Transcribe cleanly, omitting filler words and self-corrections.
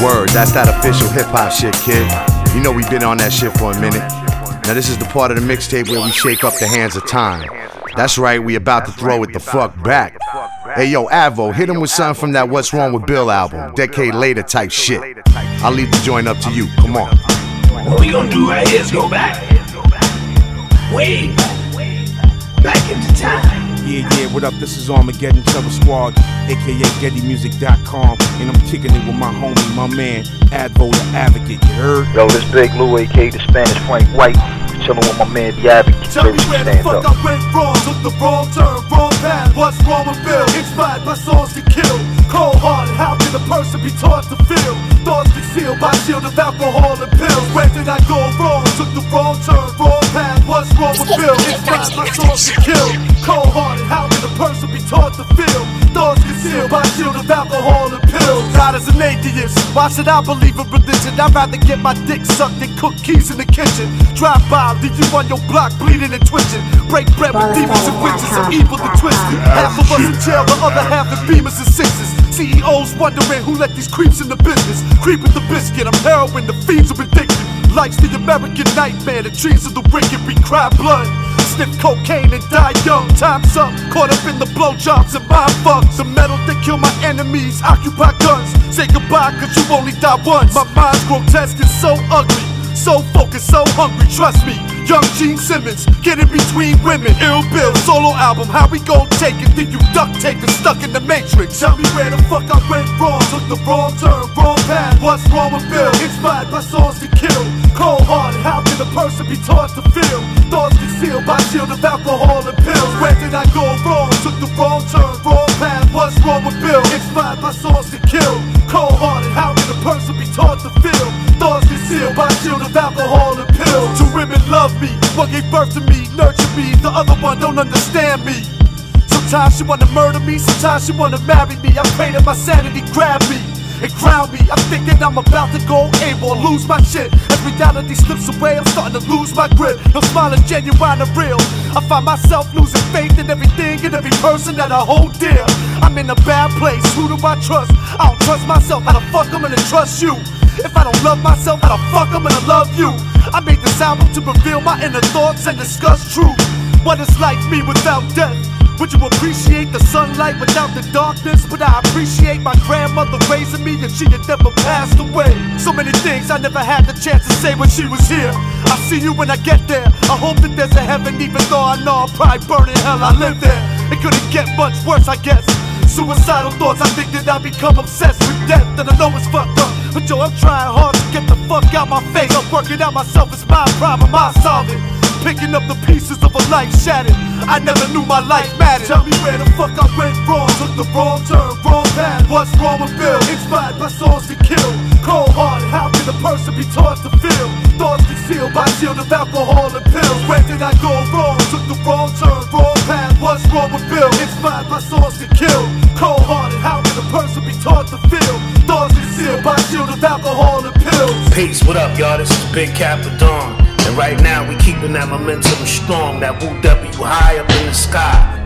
Word, that's that official hip-hop shit, kid. You know we been on that shit for a minute. Now this is the part of the mixtape where we shake up the hands of time. That's right, we about to throw it the fuck back. Hey yo, Avo, hit him with something from that What's Wrong with Bill album, decade later type shit. I'll leave the joint up to you, come on. What we gonna do right here is go back. Way back into time. Yeah, what up? This is Armageddon Terror Squad, aka GettyMusic.com, and I'm kicking it with my homie, my man, Advo the Advocate, you heard? Yo, this Big Lou, aka the Spanish Frank White, chillin' with my man, the Advocate. Tell me where the fuck I went wrong, took the wrong turn, wrong path. What's wrong with Bill? Inspired by songs to kill. Cold-hearted, how can a person be taught to feel? Thoughts concealed by shield of alcohol and pills. Where did I go wrong? Took the wrong turn, wrong path. What's wrong with Bill? Inspired by songs to kill. Cold-hearted, how can a person be taught to feel? Thoughts concealed by shield of alcohol and pills. God is an atheist. Why should I believe in religion? I'd rather get my dick sucked than cook keys in the kitchen. Drive by, leave you on your block bleeding and twitching. Break bread with demons and witches, so evil and twisted. Half of us in jail, the other half in Beamers and Sixes. CEOs wondering who let these creeps in the business. Creep with the biscuit, I'm heroin, the fiends are addicted. Life's the American nightmare, the trees of the wicked, we cry blood. Sniff cocaine and die young, time's up. Caught up in the blowjobs and mind fucks. The metal that kill my enemies, occupy guns. Say goodbye cause you only die once. My mind's grotesque and so ugly, so focused, so hungry, trust me. Young Gene Simmons, get in between women. Ill Bill, solo album, how we gon' take it? Think you duct taped and stuck in the Matrix? Tell me where the fuck I went wrong. Took the wrong turn, wrong path. What's wrong with Bill? Inspired by songs to kill. Cold-hearted, how can a person be taught to feel? Thoughts concealed by shield of alcohol and pills. Where did I go wrong? Took the wrong turn, wrong path. What's wrong with Bill? Inspired by songs to kill. Cold-hearted, how can a person be taught to feel? Thoughts concealed by shield of alcohol and pills. Two women love me, one gave birth to me, nurtured me, the other one don't understand me. Sometimes she wanna murder me, sometimes she wanna marry me. I pray that my sanity grab me and crown me. I'm thinking I'm about to go able, lose my shit. As reality slips away, I'm starting to lose my grip. No smiling, genuine and real. I find myself losing faith in everything and every person that I hold dear. I'm in a bad place, who do I trust? I don't trust myself, how the fuck I'm gonna trust you? If I don't love myself, how the fuck I'm gonna love you? I made this album to reveal my inner thoughts and discuss truth. What it's like me without death. Would you appreciate the sunlight without the darkness? Would I appreciate my grandmother raising me if she had never passed away? So many things I never had the chance to say when she was here. I'll see you when I get there. I hope that there's a heaven, even though I know I'll probably burn in hell. I live there. It couldn't get much worse, I guess. Suicidal thoughts, I think that I'll become obsessed with death. And I know it's fucked up, but yo, I'm trying hard to get the fuck out my face. I'm working out myself, it's my problem, I solve it. Picking up the pieces of a life shattered. I never knew my life mattered. Tell me where the fuck I went wrong. Took the wrong turn, wrong path. What's wrong with Bill? Inspired by songs to kill. Cold-hearted, how can a person be taught to feel? Thoughts concealed by shield of alcohol and pills. Where did I go wrong? Took the wrong turn, wrong path. What's wrong with Bill? Inspired by songs to kill. Cold-hearted, how can a person be taught to feel? Thoughts concealed by shield of alcohol and pills. Peace, what up, y'all? This is Big Capadon. And right now we keeping that momentum strong, that Woo W high up in the sky.